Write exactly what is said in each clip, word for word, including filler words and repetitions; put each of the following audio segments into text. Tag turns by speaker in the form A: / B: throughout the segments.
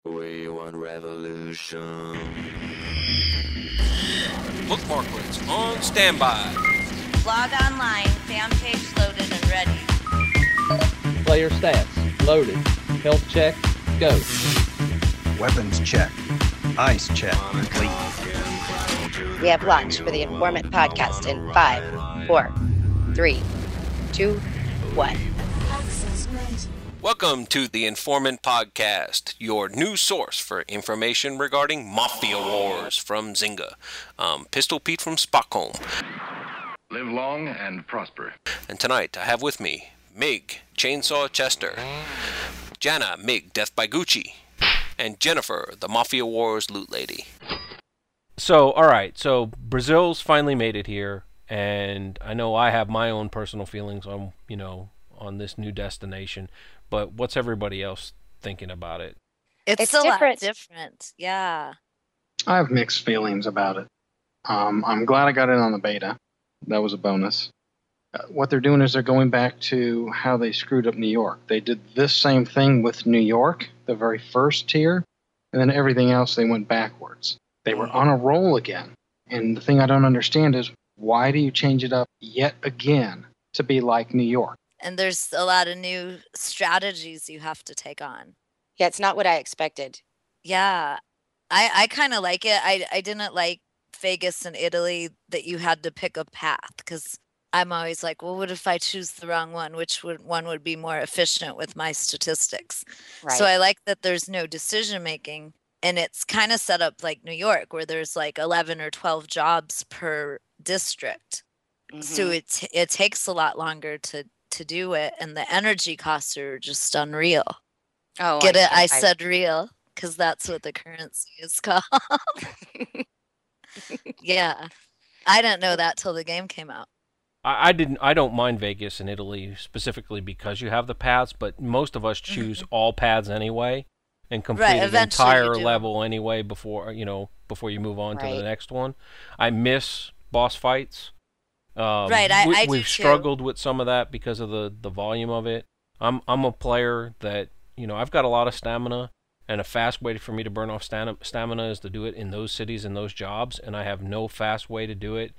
A: We want revolution.
B: Bookmark lists on standby.
C: Log online, fan page loaded and ready.
D: Player stats, loaded. Health check, go.
E: Weapons check. Ice check, complete.
F: We have launched for the Informant Podcast in five, four, three, two, one.
B: Welcome to the Informant Podcast, your new source for information regarding Mafia Wars from Zynga. I'm Pistol Pete from Stockholm.
G: Live long and prosper.
B: And tonight I have with me Mig, Chainsaw Chester, Jana, Mig, Death by Gucci, and Jennifer, the Mafia Wars Loot Lady. So, alright, so Brazil's finally made it here, and I know I have my own personal feelings on, you know, on this new destination, but what's everybody else thinking about it?
C: It's,
F: It's
C: a
F: different.
C: lot different. Yeah.
H: I have mixed feelings about it. Um, I'm glad I got in on the beta. That was a bonus. Uh, what they're doing is they're going back to how they screwed up New York. They did this same thing with New York, the very first tier, and then everything else they went backwards. They were on a roll again. And the thing I don't understand is, why do you change it up yet again to be like New York?
C: And there's a lot of new strategies you have to take on.
F: Yeah, it's not what I expected.
C: Yeah. I, I kind of like it. I, I didn't like Vegas and Italy that you had to pick a path because I'm always like, well, what if I choose the wrong one? Which would, one would be more efficient with my statistics?
F: Right.
C: So I like that there's no decision making. And it's kind of set up like New York, where there's like eleven or twelve jobs per district.
F: Mhm.
C: So it it takes a lot longer to to do it, and the energy costs are just unreal.
F: Oh,
C: Get it? I,
F: I-
C: said real because that's what the currency is called. Yeah, I didn't know that till the game came out.
B: I, I didn't. I don't mind Vegas and Italy specifically because you have the paths, but most of us choose all paths anyway and complete
C: Right,
B: an
C: eventually you
B: entire
C: do.
B: level anyway before you know before you move on to
F: Right.
B: the next one. I miss boss fights. Um,
C: Right, I-
B: we,
C: I do
B: we've
C: too.
B: struggled with some of that because of the, the volume of it. I'm I'm a player that you know I've got a lot of stamina, and a fast way for me to burn off stam- stamina is to do it in those cities and those jobs, and I have no fast way to do it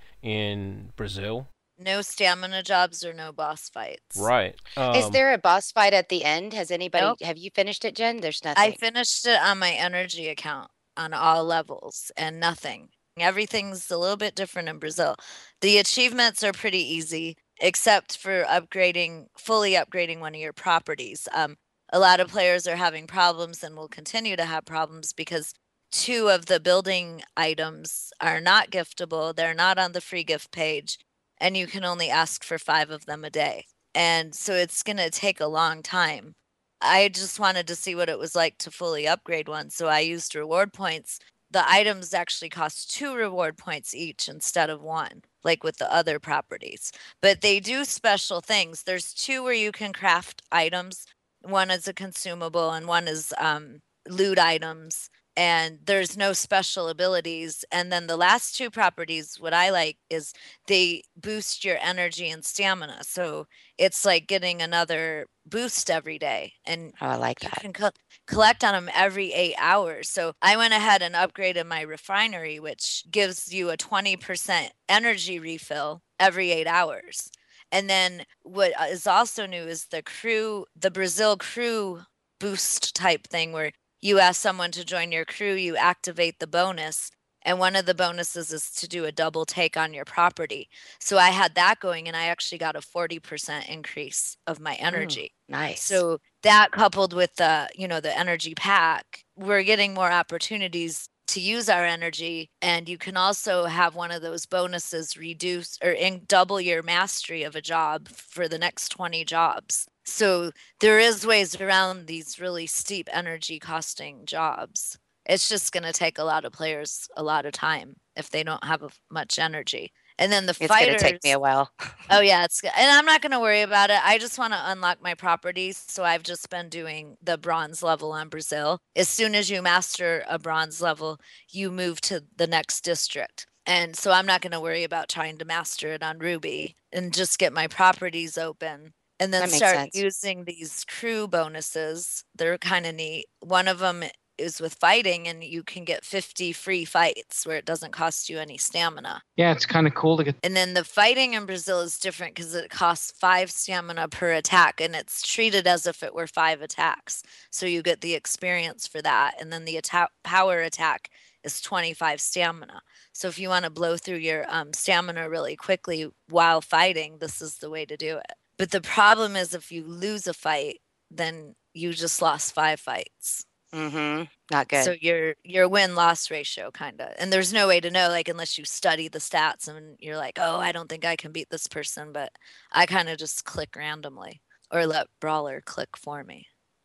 B: in Brazil.
C: No stamina jobs or no boss fights.
B: Right.
F: Is
B: Um,
F: there a boss fight at the end? Has anybody,
C: Nope.
F: have you finished it, Jen? There's nothing.
C: I finished it on my energy account on all levels and nothing. Everything's a little bit different in Brazil. The achievements are pretty easy, except for upgrading, fully upgrading one of your properties. Um, a lot of players are having problems and will continue to have problems because two of the building items are not giftable. They're not on the free gift page, and you can only ask for five of them a day. And so it's going to take a long time. I just wanted to see what it was like to fully upgrade one. So I used reward points. The items actually cost two reward points each instead of one, like with the other properties. But they do special things. There's two where you can craft items. One is a consumable and one is um, loot items. And there's no special abilities. And then the last two properties, what I like is they boost your energy and stamina. So it's like getting another boost every day. And
F: Oh, I like
C: you
F: that.
C: can co- collect on them every eight hours. So I went ahead and upgraded my refinery, which gives you a twenty percent energy refill every eight hours. And then what is also new is the crew, the Brazil crew boost type thing where you ask someone to join your crew, you activate the bonus. And one of the bonuses is to do a double take on your property. So I had that going and I actually got a forty percent increase of my energy.
F: Nice.
C: So that coupled with the, you know, the energy pack, we're getting more opportunities to use our energy. And you can also have one of those bonuses reduce or in double your mastery of a job for the next twenty jobs. So there is ways around these really steep energy costing jobs. It's just going to take a lot of players a lot of time if they don't have a- much energy. And then the
F: it's
C: fighters.
F: going to take me a while.
C: Oh yeah, it's good. And I'm not going to worry about it. I just want to unlock my properties. So I've just been doing the bronze level on Brazil. As soon as you master a bronze level, you move to the next district. And so I'm not going to worry about trying to master it on Ruby and just get my properties open and then
F: That makes
C: start
F: sense.
C: using these crew bonuses. They're kind of neat. One of them is with fighting, and you can get fifty free fights where it doesn't cost you any stamina.
H: Yeah, it's kind of cool to get.
C: And then the fighting in Brazil is different because it costs five stamina per attack, and it's treated as if it were five attacks. So you get the experience for that. And then the attack power attack is twenty-five stamina. So if you want to blow through your um, stamina really quickly while fighting, this is the way to do it. But the problem is if you lose a fight, then you just lost five fights.
F: Mm-hmm. Not good.
C: So your your win-loss ratio kind of, and there's no way to know, like, unless you study the stats and you're like, oh, I don't think I can beat this person, but I kind of just click randomly or let Brawler click for me.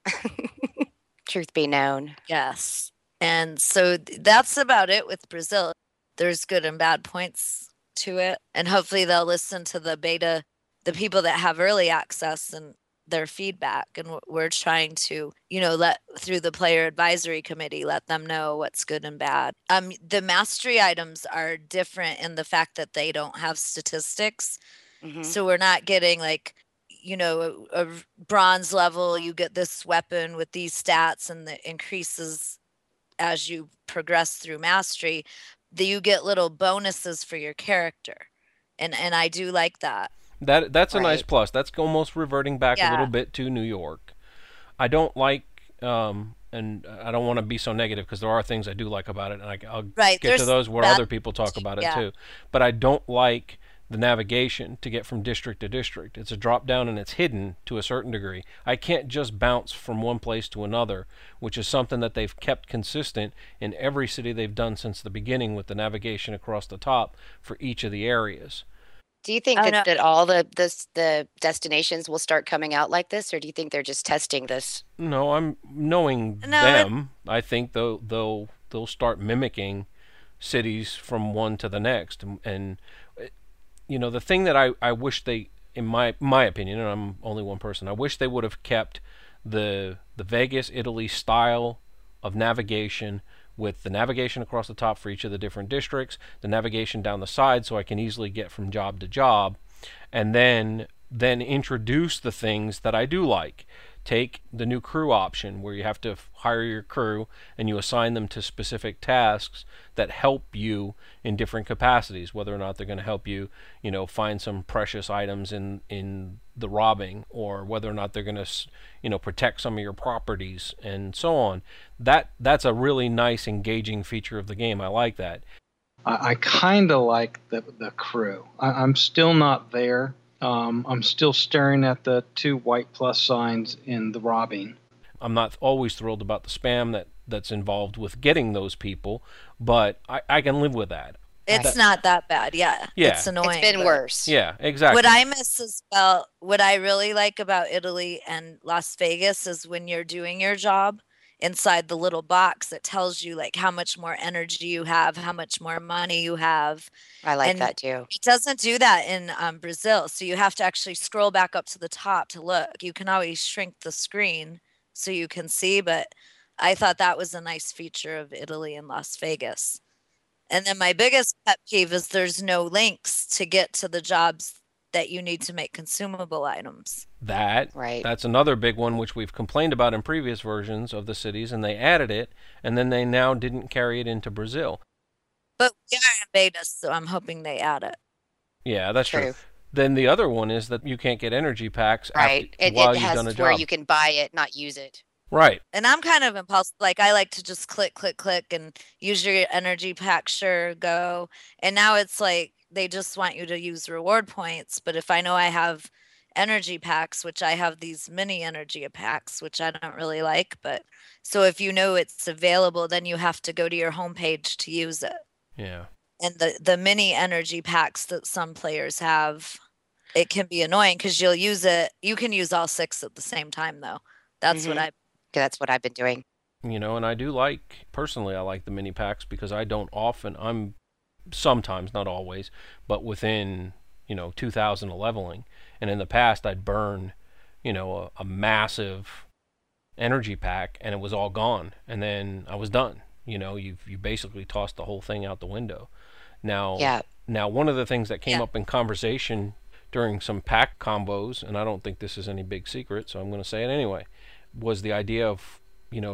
F: Truth be known.
C: Yes. And so th- that's about it with Brazil. There's good and bad points to it, and hopefully they'll listen to the beta, the people that have early access, and their feedback, and we're trying to, you know, let through the player advisory committee, let them know what's good and bad. Um, the mastery items are different in the fact that they don't have statistics.
F: Mm-hmm.
C: So we're not getting like, you know, a, a bronze level, you get this weapon with these stats and it increases as you progress through mastery. That you get little bonuses for your character. And and I do like that.
B: That that's a
F: Right.
B: nice plus. That's almost reverting back a
C: Yeah.
B: little bit to New York. I don't like, um, and I don't want to be so negative because there are things I do like about it, and I, I'll
C: Right,
B: get to
C: there's
B: those where
C: bad-
B: other people talk about it
C: yeah.
B: too. But I don't like the navigation to get from district to district. It's a drop down and it's hidden to a certain degree. I can't just bounce from one place to another, which is something that they've kept consistent in every city they've done since the beginning with the navigation across the top for each of the areas.
F: Do you think
C: Oh,
F: that,
C: no.
F: that all the this the destinations will start coming out like this, or do you think they're just testing this?
B: No, I'm knowing
C: No, it-
B: them. I think they'll they'll they'll start mimicking cities from one to the next, and, and uh, you know the thing that I, I wish they, in my my opinion, and I'm only one person, I wish they would have kept the the Vegas, Italy style of navigation with the navigation across the top for each of the different districts, the navigation down the side so I can easily get from job to job, and then then introduce the things that I do like. Take the new crew option where you have to f- hire your crew and you assign them to specific tasks that help you in different capacities, whether or not they're going to help you, you know, find some precious items in in the robbing, or whether or not they're going to, you know, protect some of your properties and so on. That that's a really nice, engaging feature of the game. I like that.
H: I, I kind of like the the crew. I, I'm still not there. Um, I'm still staring at the two white plus signs in the robbing.
B: I'm not always thrilled about the spam that that's involved with getting those people, but I, I can live with that.
C: It's
B: That-
C: not that bad. Yeah.
B: Yeah.
C: It's annoying.
F: It's been
C: but-
F: worse.
B: Yeah, exactly.
C: What I miss as well, what I really like about Italy and Las Vegas is when you're doing your job inside the little box that tells you like how much more energy you have, how much more money you have.
F: I like
C: And-
F: that too.
C: It doesn't do that in um, Brazil. So you have to actually scroll back up to the top to look. You can always shrink the screen so you can see, but I thought that was a nice feature of Italy and Las Vegas. And then my biggest pet peeve is there's no links to get to the jobs that you need to make consumable items.
B: That
F: Right.
B: that's another big one which we've complained about in previous versions of the cities, and they added it, and then they now didn't carry it into Brazil.
C: But we are in beta, so I'm hoping they add it.
B: Yeah, that's true.
F: True.
B: Then the other one is that you can't get energy packs
F: Right.
B: after,
F: It,
B: while
F: it
B: you've
F: has
B: done a
F: where
B: job.
F: you can buy it, not use it.
B: Right.
C: And I'm kind of impulsive. Like I like to just click, click, click and use your energy pack. Sure, go. And now it's like they just want you to use reward points. But if I know I have energy packs, which I have these mini energy packs, which I don't really like. But so if you know it's available, then you have to go to your homepage to use it.
B: Yeah.
C: And the, the mini energy packs that some players have, it can be annoying because you'll use it. You can use all six at the same time, though. That's what
F: Mhm.
C: I
F: That's what I've been doing.
B: You know, and I do like, personally, I like the mini packs because I don't often, I'm sometimes, not always, but within, you know, two thousand of leveling. And in the past, I'd burn, you know, a, a massive energy pack and it was all gone. And then I was done. You know, you've you basically tossed the whole thing out the window. Now,
F: Yeah.
B: now one of the things that came
C: Yeah.
B: up in conversation during some pack combos, and I don't think this is any big secret, so I'm going to say it anyway, was the idea of, you know, s-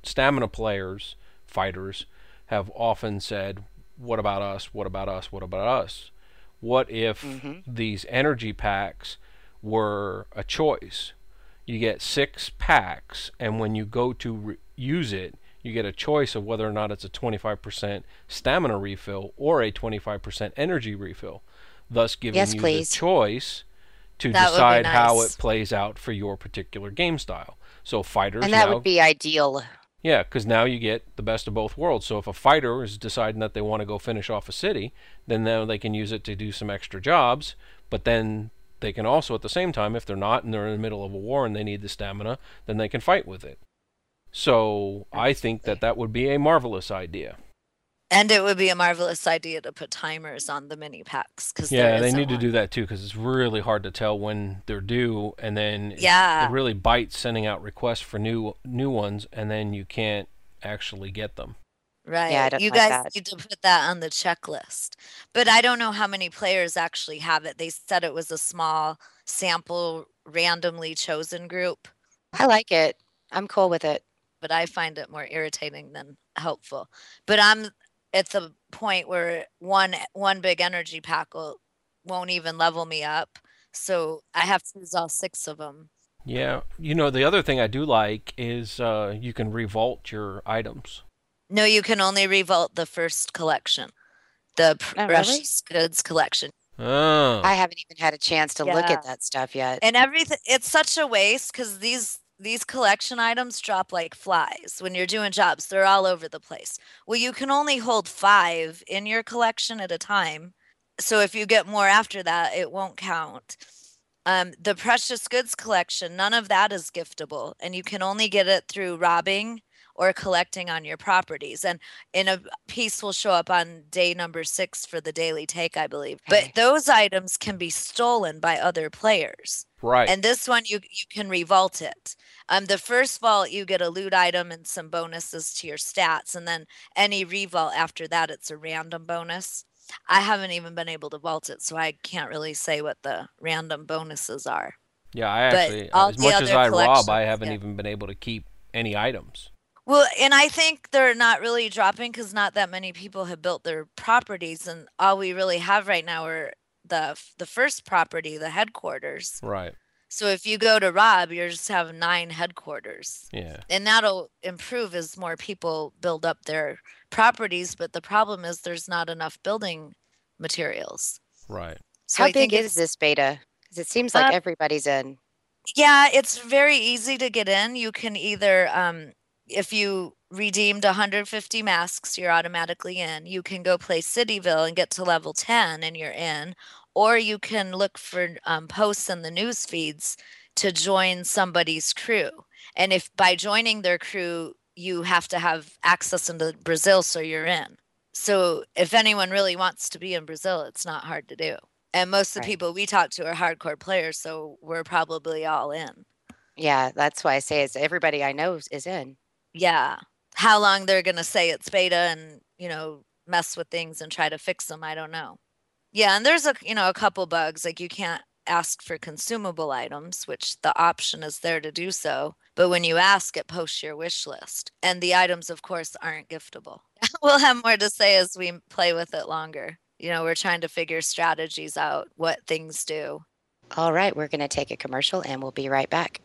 B: stamina players, fighters, have often said, what about us, what about us, what about us? What if
F: Mm-hmm.
B: these energy packs were a choice? You get six packs, and when you go to re- use it, you get a choice of whether or not it's a twenty-five percent stamina refill or a twenty-five percent energy refill, thus giving
F: Yes,
B: you
F: please.
B: the choice to
C: That would be
B: decide how
C: nice.
B: it plays out for your particular game style. So fighters
F: And that
B: now,
F: would be ideal.
B: yeah, because now you get the best of both worlds. So if a fighter is deciding that they want to go finish off a city, then now they can use it to do some extra jobs, but then they can also, at the same time, if they're not and they're in the middle of a war and they need the stamina, then they can fight with it. So I think that that would be a marvelous idea.
C: And it would be a marvelous idea to put timers on the mini packs. Cause
B: Yeah,
C: there
B: they
C: isn't
B: need to
C: one.
B: do that too, because it's really hard to tell when they're due, and then it-
C: Yeah.
B: it really bites sending out requests for new new ones, and then you can't actually get them.
C: Right.
F: Yeah, I don't
C: you
F: like
C: guys
F: that.
C: need to put that on the checklist. But I don't know how many players actually have it. They said it was a small sample, randomly chosen group,
F: I like it. I'm cool with it.
C: but I find it more irritating than helpful. But I'm at the point where one one big energy pack will, won't even level me up. So I have to use all six of them.
B: Yeah, you know, the other thing I do like is uh, you can revolt your items.
C: No, you can only revolt the first collection, the
F: Oh, really?
C: precious goods collection.
B: Oh,
F: I haven't even had a chance to look
C: Yeah.
F: at that stuff yet.
C: And everything, it's such a waste because these these collection items drop like flies when you're doing jobs. They're all over the place. Well, you can only hold five in your collection at a time. So if you get more after that, it won't count. Um, the precious goods collection, none of that is giftable, and you can only get it through robbing or collecting on your properties. And in a piece will show up on day number six for the daily take, I believe.
F: Okay.
C: But those items can be stolen by other players.
B: right.
C: And this one you you can revault it. Um, the first vault you get a loot item and some bonuses to your stats, and then any revault after that it's a random bonus. I haven't even been able to vault it, so I can't really say what the random bonuses are.
B: Yeah, I
C: but
B: actually,
C: all
B: as
C: the
B: much as
C: other
B: I rob, I
C: collections,
B: haven't
C: yeah.
B: even been able to keep any items.
C: Well, and I think they're not really dropping because not that many people have built their properties, and all we really have right now are the the first property, the headquarters.
B: Right.
C: So if you go to Rob, you just have nine headquarters.
B: Yeah.
C: And that'll improve as more people build up their properties. But the problem is there's not enough building materials.
B: Right.
C: So
F: How
C: I think
F: big is
C: it's-
F: this beta? Because it seems like
C: Uh,
F: everybody's in.
C: Yeah, it's very easy to get in. You can either, um, if you redeemed one hundred fifty masks, you're automatically in. You can go play Cityville and get to level ten and you're in. Or you can look for um, posts in the news feeds to join somebody's crew. And if by joining their crew, you have to have access into Brazil, so you're in. So if anyone really wants to be in Brazil, it's not hard to do. And most of the
F: Right.
C: people we talk to are hardcore players, so we're probably all in.
F: Yeah, that's why I say it's everybody I know is- is in.
C: Yeah. How long they're going to say it's beta and, you know, mess with things and try to fix them, I don't know. Yeah, and there's a, you know, a couple bugs, like you can't ask for consumable items, which the option is there to do so. But when you ask, it posts your wish list. And the items, of course, aren't giftable. We'll have more to say as we play with it longer. You know, we're trying to figure strategies out, what things do.
F: All right, we're going to take a commercial and we'll be right back.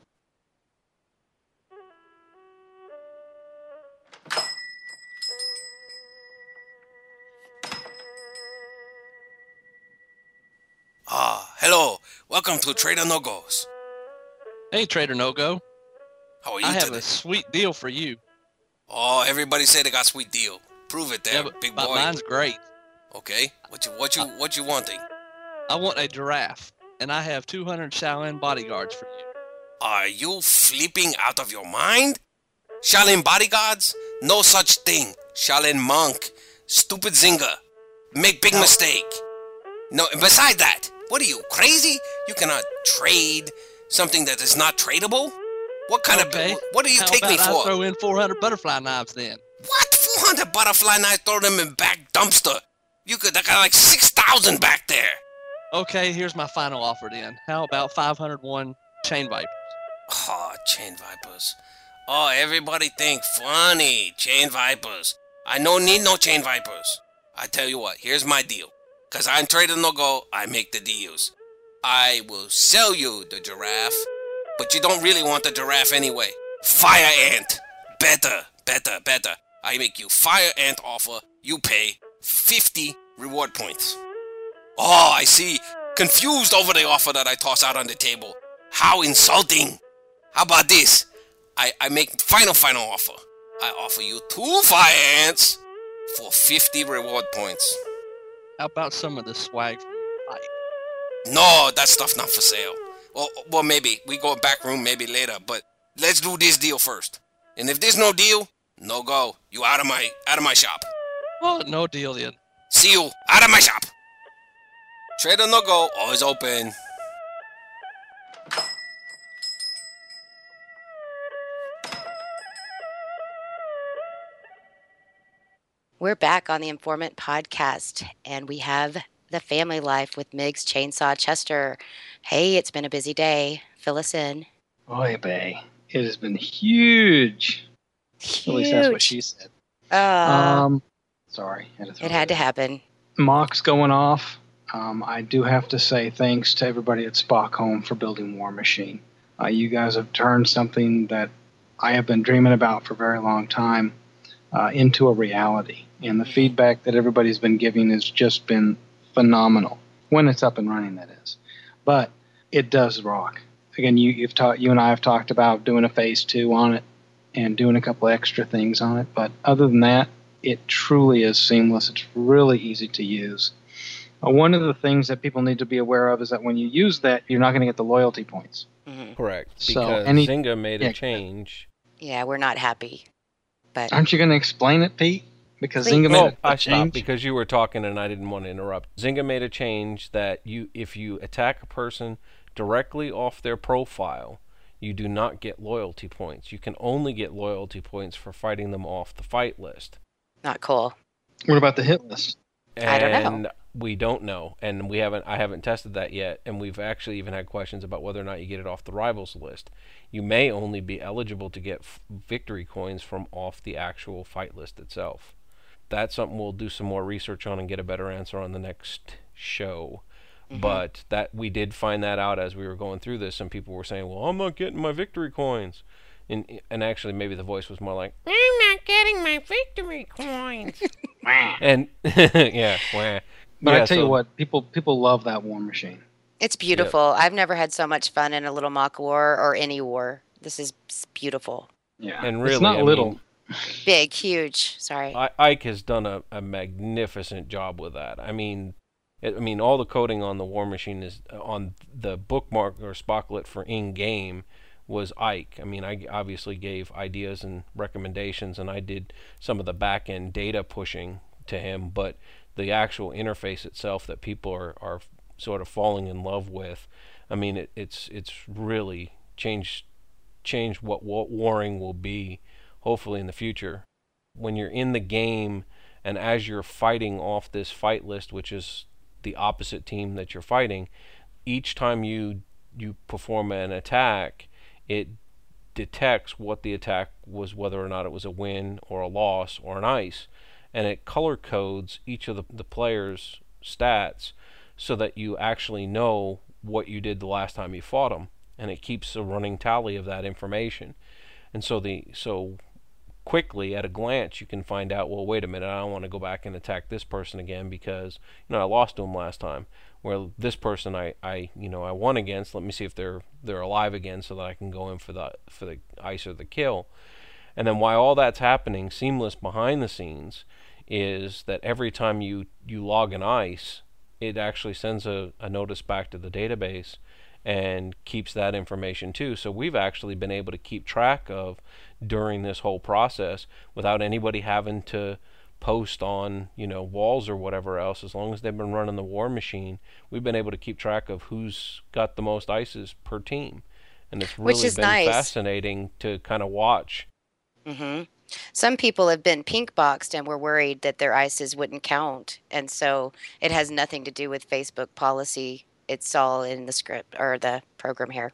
I: Ah, hello. Welcome to Trader No Go's.
D: Hey, Trader No Go.
I: How are you
D: I have
I: today?
D: a sweet deal for you.
I: Oh, everybody say they got sweet deal. Prove it there,
D: yeah, but
I: big
D: but
I: boy.
D: mine's great.
I: Okay. What you what you what you wanting?
D: I want a giraffe, and I have two hundred Shaolin bodyguards for you.
I: Are you flipping out of your mind? Shaolin bodyguards? No such thing. Shaolin monk. Stupid Zinga. Make big mistake. No, and beside that, what are you, crazy? You cannot trade something that is not tradable? What kind
D: Okay.
I: of, what do you
D: How
I: take me
D: about I
I: for?
D: throw in four hundred butterfly knives then?
I: What? four hundred butterfly knives, throw them in back dumpster. You could, I got like six thousand back there.
D: Okay, here's my final offer then. How about five hundred one chain vipers?
I: Oh, chain vipers. Oh, everybody think funny. Chain vipers. I no need no chain vipers. I tell you what, here's my deal. Cause I'm Trader No Go, I make the deals. I will sell you the giraffe, but you don't really want the giraffe anyway. Fire ant. Better, better, better. I make you fire ant offer. You pay fifty reward points. Oh, I see. Confused over the offer that I toss out on the table. How insulting. How about this? I, I make final, final offer. I offer you two fire ants for fifty reward points.
D: How about some of the swag from your bike?
I: No, that stuff not for sale. Well, well, maybe. We go back room maybe later, but let's do this deal first. And if there's no deal, no go. You out of my out of my shop.
D: Well, no deal then.
I: See you out of my shop. Trader No Go, always open.
F: We're back on the Informant Podcast, and we have the family life with Migs Chainsaw Chester. Hey, it's been a busy day. Fill us in.
H: Oy vey. It has been huge.
F: Huge.
H: At least that's what she said.
F: Uh,
H: Um, sorry. Had to throw
F: it had
H: that
F: to
H: in.
F: happen.
H: Mock's going off. Um, I do have to say thanks to everybody at Spock Home for building War Machine. Uh, you guys have turned something that I have been dreaming about for a very long time uh, into a reality. And the feedback that everybody's been giving has just been phenomenal. When it's up and running, that is. But it does rock. Again, you, you've talked, you and I have talked about doing a phase two on it and doing a couple extra things on it. But other than that, it truly is seamless. It's really easy to use. Uh, one of the things that people need to be aware of is that when you use that, you're not going to get the loyalty points.
F: Mm-hmm.
B: Correct.
H: So
B: Because
H: any-
B: Zynga made
H: yeah.
B: a change.
F: Yeah, we're not happy. But
H: Aren't you going to explain it, Pete? Because
F: Please.
H: Zynga made
B: Oh,
H: a, a
B: I stopped
H: change.
B: because you were talking and I didn't want to interrupt. Zynga made a change that you, if you attack a person directly off their profile, you do not get loyalty points. You can only get loyalty points for fighting them off the fight list.
F: not cool.
H: What about the hit list?
B: And
F: I don't know.
B: we don't know, and we haven't. I haven't tested that yet, and we've actually even had questions about whether or not you get it off the rivals list. You may only be eligible to get f- victory coins from off the actual fight list itself. That's something we'll do some more research on and get a better answer on the next show.
F: Mm-hmm.
B: But that we did find that out as we were going through this. Some people were saying, "Well, I'm not getting my victory coins," and and actually maybe the voice was more like, "I'm not getting my victory coins." and yeah, wah.
H: But
B: Yeah,
H: I tell you
B: so-
H: what, people people love that War Machine.
F: It's beautiful. I've never had so much fun in a little mock war or any war. This is beautiful.
H: Yeah,
B: And really,
H: it's not
B: I
H: little.
B: mean,
F: Big, huge. Sorry.
B: I, Ike has done a, a magnificent job with that. I mean, it, I mean, all the coding on the War Machine is on the bookmark or Spocklet for in-game was Ike. I mean, I obviously gave ideas and recommendations, and I did some of the back-end data pushing to him, but the actual interface itself that people are, are sort of falling in love with, I mean, it, it's it's really changed changed what, what warring will be, hopefully in the future. When you're in the game and as you're fighting off this fight list, which is the opposite team that you're fighting, each time you you perform an attack, it detects what the attack was, whether or not it was a win or a loss or an ice, and it color codes each of the, the players' stats so that you actually know what you did the last time you fought them, and it keeps a running tally of that information. And so the so quickly at a glance you can find out, well, wait a minute, I don't want to go back and attack this person again because, you know, I lost to him last time. Where this person I, I you know I won against, let me see if they're they're alive again so that I can go in for the for the ice or the kill. And then while all that's happening, seamless behind the scenes is that every time you, you log an ice, it actually sends a, a notice back to the database and keeps that information too. So we've actually been able to keep track of during this whole process without anybody having to post on, you know, walls or whatever else. As long as they've been running the War Machine, we've been able to keep track of who's got the most ices per team. And it's
F: Which
B: really
F: is
B: been
F: nice.
B: fascinating to kind of watch.
F: hmm Some people have been pink boxed and were worried that their ices wouldn't count. And so it has nothing to do with Facebook policy. It's all in the script or the program here.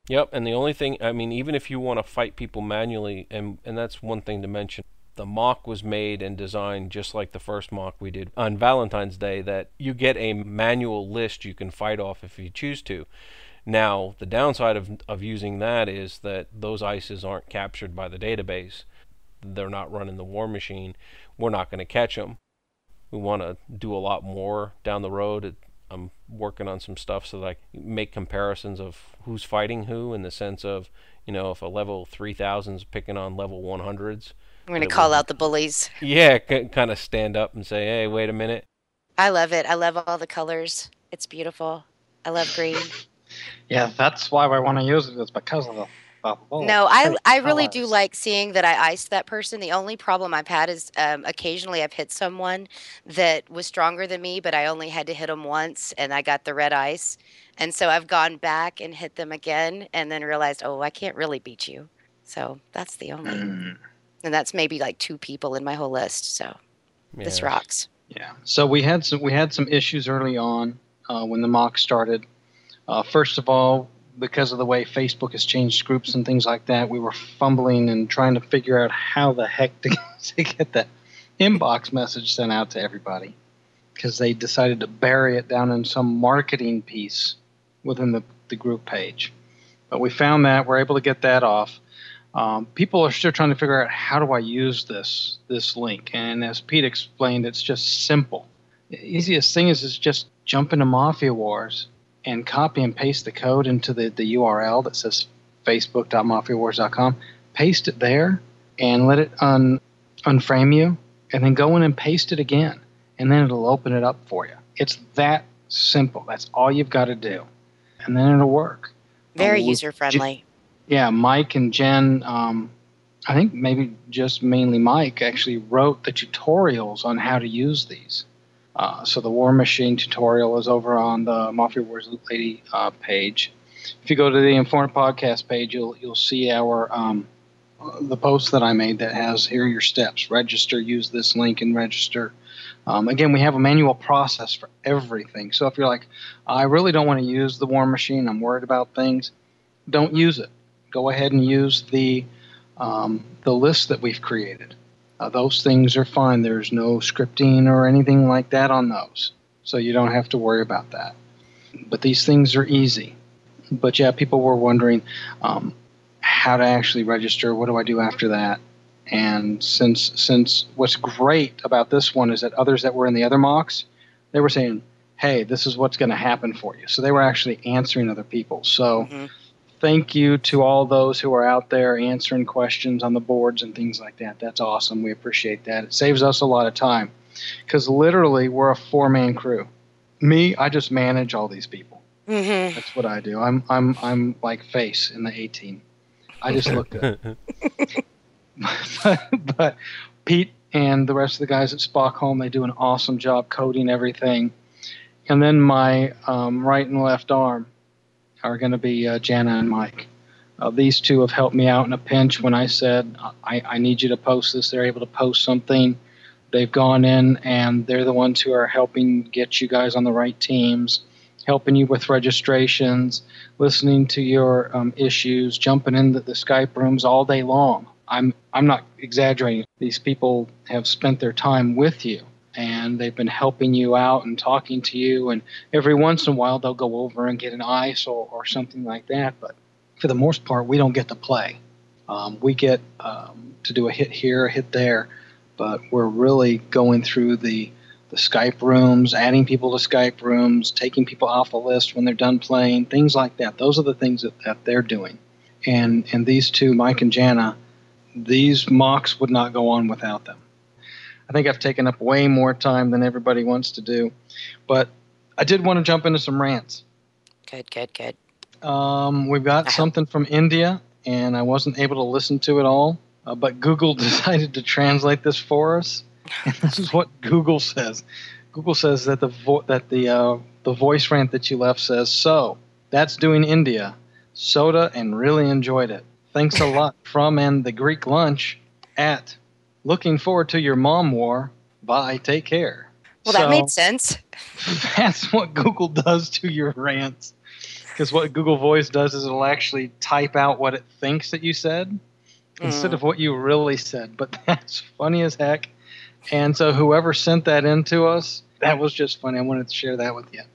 B: Yep, and the only thing, I mean, even if you want to fight people manually, and and that's one thing to mention, the mock was made and designed just like the first mock we did on Valentine's Day, that you get a manual list you can fight off if you choose to. Now, the downside of of using that is that those ices aren't captured by the database. They're not running the war machine. We're not going to catch them. We want to do a lot more down the road. I'm working on some stuff so that I can make comparisons of who's fighting who, in the sense of, you know, if a level three thousand is picking on level one hundreds.
F: We're going to call out the bullies.
B: Yeah, c- kind of stand up and say, hey, wait a minute.
F: I love it. I love all the colors. It's beautiful. I love green.
H: Yeah, that's why I want to use it. It's because of the. the bullet.
F: No, I I really do
H: Colors.
F: like seeing that I iced that person. The only problem I've had is um, occasionally I've hit someone that was stronger than me, but I only had to hit them once, and I got the red ice. And so I've gone back and hit them again, and then realized, oh, I can't really beat you. So that's the only,
H: Mm.
F: and that's maybe like two people in my whole list. So this
B: Yeah.
F: rocks.
H: Yeah. So we had some we had some issues early on uh, when the mock started. Uh, first of all, because of the way Facebook has changed groups and things like that, we were fumbling and trying to figure out how the heck to, to get that inbox message sent out to everybody, because they decided to bury it down in some marketing piece within the, the group page. But we found that. We're able to get that off. Um, people are still trying to figure out, how do I use this this link? And as Pete explained, it's just simple. The easiest thing is, is just jump into Mafia Wars and copy and paste the code into the, the U R L that says facebook dot mafia wars dot com. Paste it there and let it un, unframe you, and then go in and paste it again, and then it'll open it up for you. It's that simple. That's all you've got to do, and then it'll work.
F: Very
H: Um,
F: user friendly.
H: Yeah, Mike and Jen, um, I think maybe just mainly Mike, actually wrote the tutorials on how to use these. Uh, so the War Machine tutorial is over on the Mafia Wars Loot Lady uh, page. If you go to the Informant Podcast page, you'll you'll see our um, the post that I made that has, here are your steps. Register, use this link and register. Um, again, we have a manual process for everything. So if you're like, I really don't want to use the War Machine, I'm worried about things, don't use it. Go ahead and use the um, the list that we've created. Uh, those things are fine. There's no scripting or anything like that on those, so you don't have to worry about that. But these things are easy. But yeah, people were wondering um, how to actually register. What do I do after that? And since since what's great about this one is that others that were in the other mocks, they were saying, hey, this is what's going to happen for you. So they were actually answering other people. So
F: Mhm.
H: thank you to all those who are out there answering questions on the boards and things like that. That's awesome. We appreciate that. It saves us a lot of time, because literally we're a four-man crew. Me, I just manage all these people.
F: Mhm.
H: That's what I do. I'm I'm I'm like Face in the A-Team. I just look good. but, but Pete and the rest of the guys at Spockholm, they do an awesome job coding everything. And then my um, right and left arm are going to be uh, Jana and Mike. Uh, these two have helped me out in a pinch when I said, I, I need you to post this. They're able to post something. They've gone in, and they're the ones who are helping get you guys on the right teams, helping you with registrations, listening to your um, issues, jumping into the Skype rooms all day long. I'm I'm not exaggerating. These people have spent their time with you, and they've been helping you out and talking to you, and every once in a while they'll go over and get an ice or, or something like that. But for the most part, we don't get to play. Um, we get um, to do a hit here, a hit there, but we're really going through the, the Skype rooms, adding people to Skype rooms, taking people off the list when they're done playing, things like that. Those are the things that, that they're doing. And, and these two, Mike and Jana, these mocks would not go on without them. I think I've taken up way more time than everybody wants to do, but I did want to jump into some rants.
F: Good, good, good.
H: Um, we've got something from India, and I wasn't able to listen to it all, uh, but Google decided to translate this for us. And this is what Google says. Google says that the vo- that the uh, the voice rant that you left says, so that's doing India, soda, and really enjoyed it. Thanks a lot from and the Greek lunch at. Looking forward to your mom war. Bye. Take care.
F: Well, that
H: So,
F: made sense.
H: That's what Google does to your rants. Because what Google Voice does is it'll actually type out what it thinks that you said mm. instead of what you really said. But that's funny as heck. And so whoever sent that in to us, that was just funny. I wanted to share that with you.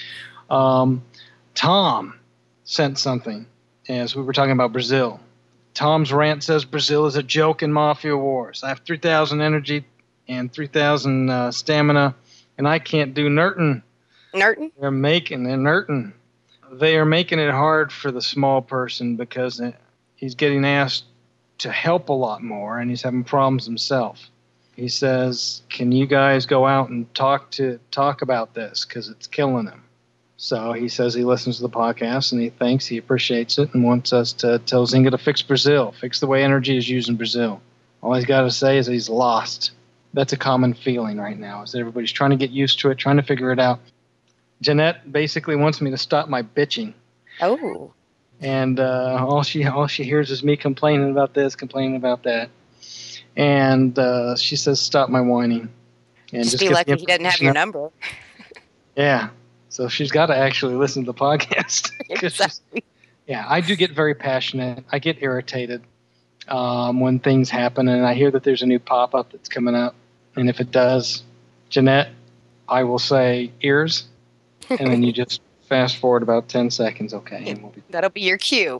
H: Um, Tom sent something as we were talking about Brazil. Tom's rant says Brazil is a joke in Mafia Wars. I have three thousand energy and three thousand uh, stamina, and I can't do Nerton.
F: Nerton?
H: They're making they're Nerton. They are making it hard for the small person because he's getting asked to help a lot more, and he's having problems himself. He says, "Can you guys go out and talk to talk about this because it's killing him?" So he says he listens to the podcast and he thinks he appreciates it and wants us to tell Zynga to fix Brazil, fix the way energy is used in Brazil. All he's got to say is he's lost. That's a common feeling right now, is that everybody's trying to get used to it, trying to figure it out. Jeanette basically wants me to stop my bitching.
F: Oh.
H: And uh, all she all she hears is me complaining about this, complaining about that. And uh, she says, stop my whining. And
F: just, just
H: be
F: lucky he doesn't have your number.
H: Yeah. So she's got to actually listen to the podcast.
F: Exactly.
H: Yeah, I do get very passionate. I get irritated um, when things happen, and I hear that there's a new pop-up that's coming up. And if it does, Jeanette, I will say ears, and then you just fast forward about ten seconds, okay? And we'll be-
F: That'll be your cue.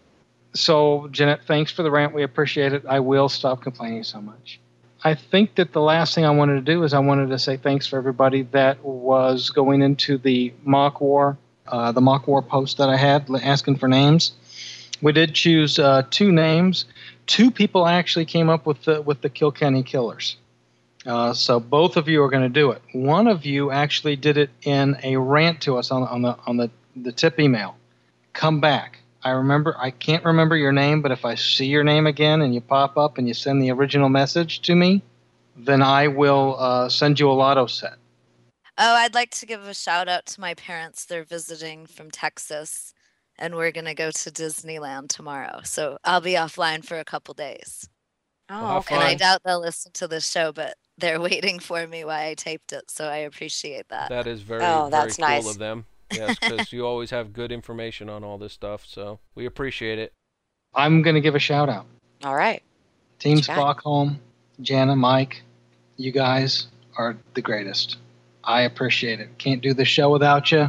H: So, Jeanette, thanks for the rant. We appreciate it. I will stop complaining so much. I think that the last thing I wanted to do is I wanted to say thanks for everybody that was going into the mock war, uh, the mock war post that I had asking for names. We did choose uh, two names. Two people actually came up with the, with the Kilkenny Killers. Uh, so both of you are going to do it. One of you actually did it in a rant to us on, on the on the, the tip email. Come back. I remember, I can't remember your name, but if I see your name again and you pop up and you send the original message to me, then I will uh, send you a lotto set.
C: Oh, I'd like to give a shout out to my parents. They're visiting from Texas, and we're going to go to Disneyland tomorrow. So I'll be offline for a couple days.
F: Oh, okay.
C: And I doubt they'll listen to the show, but they're waiting for me while I taped it. So I appreciate that.
B: That is very,
F: oh, that's
B: very cool
F: nice.
B: of them. Yes, because you always have good information on all this stuff, so we appreciate it.
H: I'm going to give a shout out.
F: All right.
H: Team Stockholm, Jana, Mike, you guys are the greatest. I appreciate it. Can't do the show without you,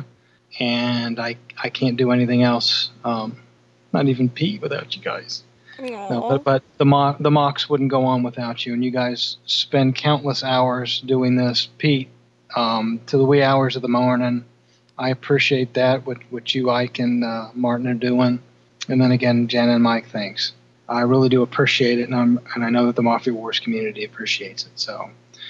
H: and I I can't do anything else. Um, not even Pete without you guys. No, but, but the mock the mocks wouldn't go on without you, and you guys spend countless hours doing this. Pete, um, to the wee hours of the morning. I appreciate that, what, what you, Ike, and uh, Martin are doing. And then again, Jen and Mike, thanks. I really do appreciate it, and, I'm, and I know that the Mafia Wars community appreciates it. So,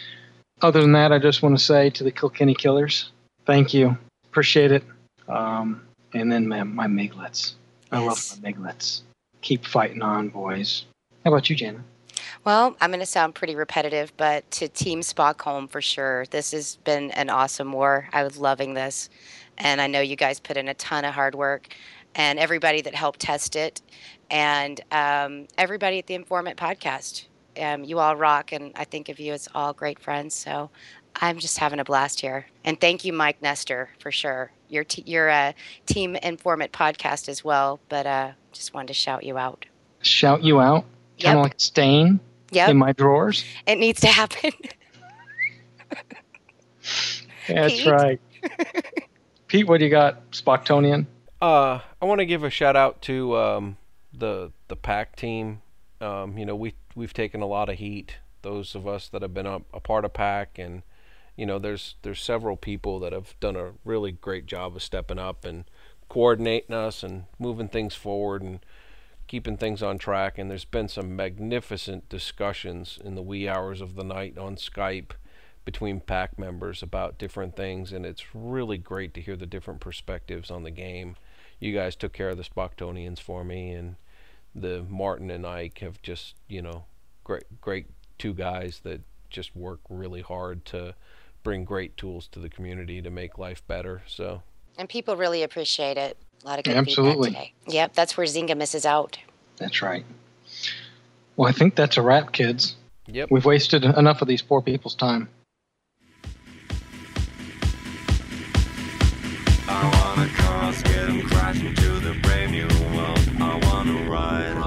H: other than that, I just want to say to the Kilkenny Killers, thank you. Appreciate it. Um, and then my, my Miglets. I
F: Yes.
H: love my Miglets. Keep fighting on, boys. How about you, Jana?
F: Well, I'm going to sound pretty repetitive, but to Team Stockholm for sure. This has been an awesome war. I was loving this. And I know you guys put in a ton of hard work, and everybody that helped test it, and um, everybody at the Informant podcast. Um, you all rock, and I think of you as all great friends. So I'm just having a blast here. And thank you, Mike Nestor, for sure. Your, t- your uh, Team Informant podcast as well, but uh, just wanted to shout you out.
H: Shout you out? Kind of
F: Yep.
H: like a stain
F: Yep.
H: in my drawers?
F: It needs to happen.
H: That's
F: Pete?
H: right. Pete, what do you got? Spocktonian?
B: Uh, I want to give a shout out to um, the the PAC team. Um, you know, we we've taken a lot of heat. Those of us that have been a, a part of PAC, and you know, there's there's several people that have done a really great job of stepping up and coordinating us and moving things forward and keeping things on track. And there's been some magnificent discussions in the wee hours of the night on Skype between PAC members about different things, and it's really great to hear the different perspectives on the game. You guys took care of the Spocktonians for me, and the Martin and Ike have just, you know, great great two guys that just work really hard to bring great tools to the community to make life better. So
F: And people really appreciate it. A lot of good
H: Absolutely.
F: feedback today. Yep, that's where Zynga misses out.
H: That's right. Well, I think that's a wrap, kids.
B: Yep.
H: We've wasted enough of these poor people's time.
A: I wanna cause Let's get 'em crashing to the brave new world I wanna ride.